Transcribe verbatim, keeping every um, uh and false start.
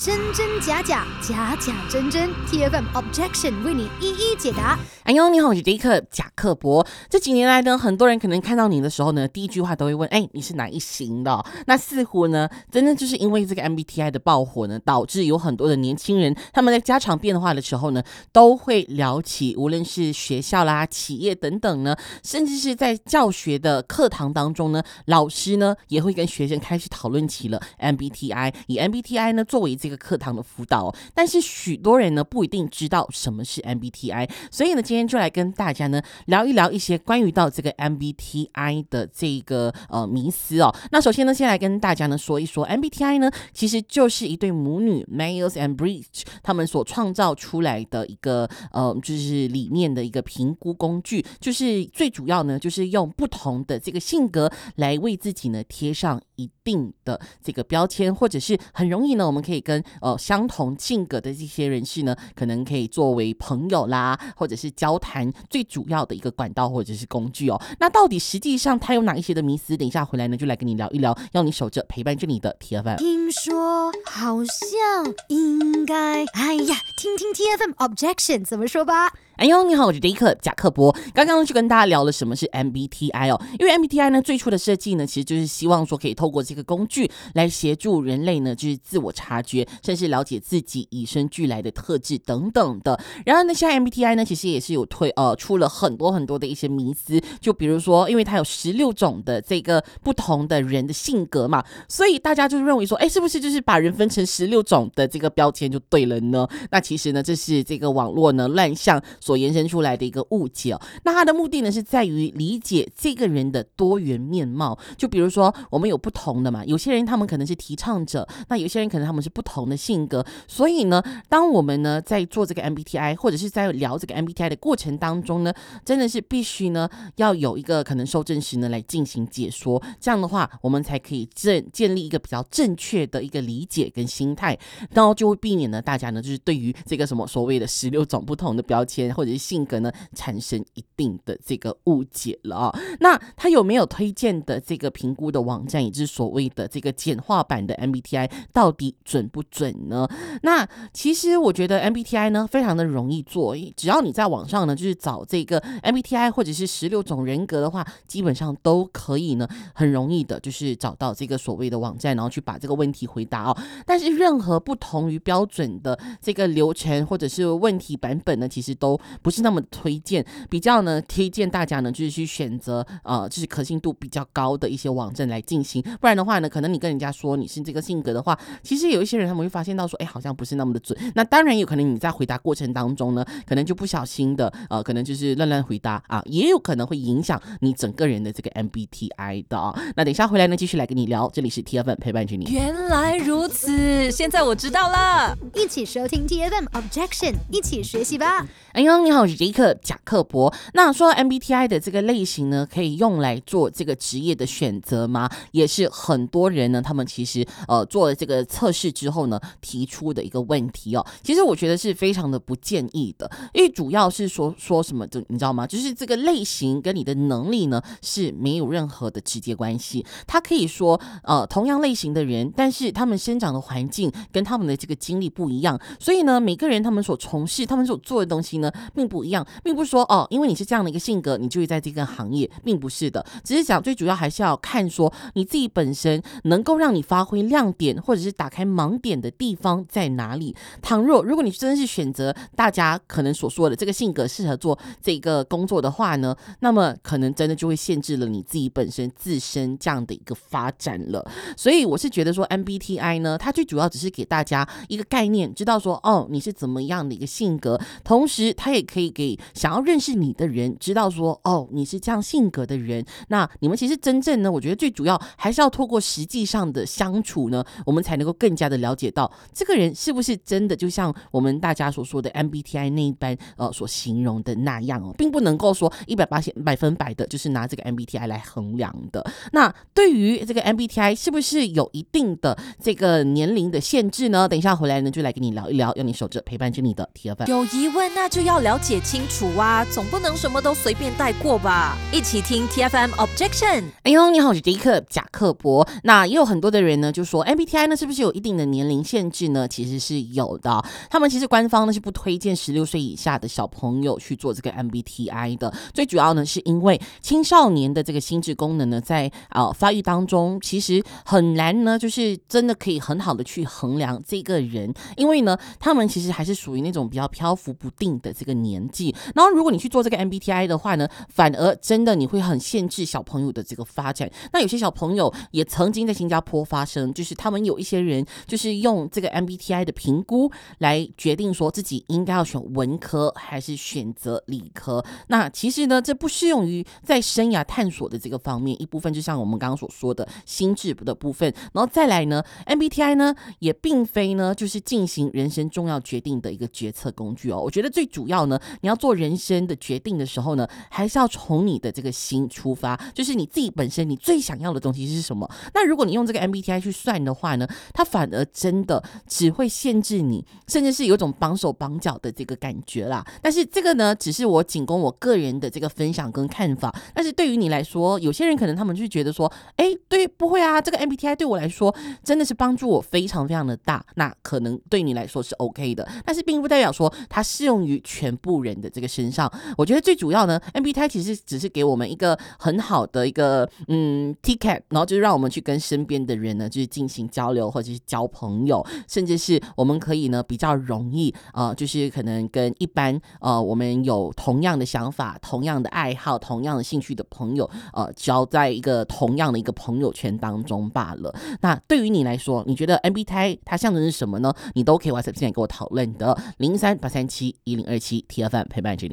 真真假假，假假真真 ，T F M Objection 为你一一解答。 哎呦，你好，我是杰克贾克伯。这几年来呢，很多人可能看到你的时候呢，第一句话都会问：哎，你是哪一型的、哦？那似乎呢，真的就是因为这个 M B T I 的爆火呢，导致有很多的年轻人，他们在家常便话的时候呢，都会聊起，无论是学校啦、企业等等呢，甚至是在教学的课堂当中呢，老师呢也会跟学生开始讨论起了 M B T I， 以 M B T I 呢作为这个课堂的辅导、哦。但是许多人呢不一定知道什么是 M B T I， 所以呢，今天就来跟大家呢聊一聊一些关于到这个 M B T I 的这个呃迷思哦。那首先呢，先来跟大家呢说一说 M B T I 呢，其实就是一对母女 Myers and Briggs 他们所创造出来的一个呃就是理念的一个评估工具，就是最主要呢就是用不同的这个性格来为自己呢贴上一定的这个标签，或者是很容易呢我们可以跟呃相同性格的这些人士呢，可能可以作为朋友啦，或者是交谈最主要的一个管道或者是工具哦。那到底实际上它有哪一些的迷思？等一下回来呢就来跟你聊一聊，要你守着陪伴着你的 T F M。 听说好像应该，哎呀，听听 T F M Objection 怎么说吧。 哎呦，你好，我是杰克贾克伯。刚刚就跟大家聊了什么是 M B T I 哦，因为 M B T I 呢最初的设计呢，其实就是希望说可以透过这个工具来协助人类呢，就是自我察觉，甚至了解自己与生俱来的特质等等的。然后呢，现在 M B T I 呢，其实也是有推呃出了很多很多的一些迷思，就比如说，因为它有十六种的这个不同的人的性格嘛，所以大家就认为说，哎，是不是就是把人分成十六种的这个标签就对了呢？那其实呢，这是这个网络呢乱象所延伸出来的一个误解哦。那它的目的呢，是在于理解这个人的多元面貌。就比如说，我们有不同的嘛，有些人他们可能是提倡者，那有些人可能他们是不同的性格。所以呢，当我们呢在做这个 M B T I， 或者是在聊这个 M B T I 的过程当中呢，真的是必须呢要有一个可能受证时呢来进行解说。这样的话，我们才可以正建立一个比较正确的一个理解跟心态，然后就会避免呢大家呢就是对于这个什么所谓的十六种不同的标签或者是性格呢产生一定的这个误解了哦。那他有没有推荐的这个评估的网站，也就是所谓的这个简化版的 M B T I 到底准不准呢？那其实我觉得 M B T I 呢非常的容易做，只要你在网上呢就是找这个 M B T I 或者是十六种人格的话，基本上都可以呢很容易的就是找到这个所谓的网站，然后去把这个问题回答哦。但是任何不同于标准的这个流程或者是问题版本呢，其实都不是那么推荐，比较呢推荐大家呢就是去选择呃就是可信度比较高的一些网站来进行。不然的话呢，可能你跟人家说你是这个性格的话，其实有一些人他们会发现到说，哎，好像不是那么的准。那当然有可能你在回答过程当中呢，可能就不小心的呃可能就是乱乱回答啊，也有可能会影响你整个人的这个 M B T I 的、哦。那等一下回来呢继续来跟你聊，这里是 T F M 陪伴着你。 原来如此，现在我知道了。 一起收听 T F M Objection， 一起学习吧。 哎呦，你好，我是杰克贾克伯。那说到 M B T I 的这个类型呢，可以用来做这个职业的选择吗？也是很多人呢，他们其实呃做了这个测试之后呢，提出的一个问题哦。其实我觉得是非常的不建议的，因为主要是说说什么，就你知道吗？就是这个类型跟你的能力呢是没有任何的直接关系。它可以说呃同样类型的人，但是他们生长的环境跟他们的这个经历不一样，所以呢每个人他们所从事、他们所做的东西呢并不一样，并不是说哦，因为你是这样的一个性格，你就会在这个行业，并不是的。只是讲最主要还是要看说你自己本身能够让你发挥亮点，或者是打开盲点的地方在哪里。倘若如果你真的是选择大家可能所说的这个性格适合做这个工作的话呢，那么可能真的就会限制了你自己本身自身这样的一个发展了。所以我是觉得说 M B T I 呢，它最主要只是给大家一个概念，知道说哦你是怎么样的一个性格，同时它也可以给想要认识你的人知道说哦你是这样性格的人。那你们其实真正呢，我觉得最主要还是要透过实际上的相处呢，我们才能够更加的了解到这个人是不是真的就像我们大家所说的 M B T I 那一般呃所形容的那样哦，并不能够说一百八十百分百的就是拿这个 M B T I 来衡量的。那对于这个 M B T I 是不是有一定的这个年龄的限制呢？等一下回来呢就来跟你聊一聊，要你守着陪伴着你的 T F M。 有疑问那就要我了解清楚啊，总不能什么都随便带过吧？一起听 T F M Objection。 哎呦，你好，我是迪克贾克伯。那也有很多的人呢，就说 M B T I 呢是不是有一定的年龄限制呢？其实是有的。他们其实官方呢是不推荐十六岁以下的小朋友去做这个 M B T I 的。最主要呢是因为青少年的这个心智功能呢，在呃发育当中，其实很难呢，就是真的可以很好的去衡量这个人，因为呢，他们其实还是属于那种比较漂浮不定的这个年纪。然后如果你去做这个 M B T I 的话呢，反而真的你会很限制小朋友的这个发展。那有些小朋友也曾经在新加坡发生，就是他们有一些人就是用这个 M B T I 的评估来决定说自己应该要选文科还是选择理科。那其实呢，这不适用于在生涯探索的这个方面，一部分就像我们刚刚所说的心智的部分，然后再来呢 M B T I 呢也并非呢就是进行人生重要决定的一个决策工具哦。我觉得最主要呢，你要做人生的决定的时候呢，还是要从你的这个心出发，就是你自己本身你最想要的东西是什么。那如果你用这个 M B T I 去算的话呢，它反而真的只会限制你，甚至是有一种绑手绑脚的这个感觉啦。但是这个呢，只是我仅供我个人的这个分享跟看法。但是对于你来说，有些人可能他们就觉得说，哎，对，不会啊，这个 M B T I 对我来说真的是帮助我非常非常的大，那可能对你来说是 OK 的，但是并不代表说它适用于全部人的这个身上。我觉得最主要呢 M B T I 其实只是给我们一个很好的一个嗯 ticket， 然后就是让我们去跟身边的人呢就是进行交流，或者是交朋友，甚至是我们可以呢比较容易呃就是可能跟一般呃我们有同样的想法、同样的爱好、同样的兴趣的朋友呃交在一个同样的一个朋友圈当中罢了。那对于你来说，你觉得 M B T I 它象征是什么呢？你都可以 WhatsApp 进来跟我讨论的零三八三七一零二七 T F M 陪伴着你。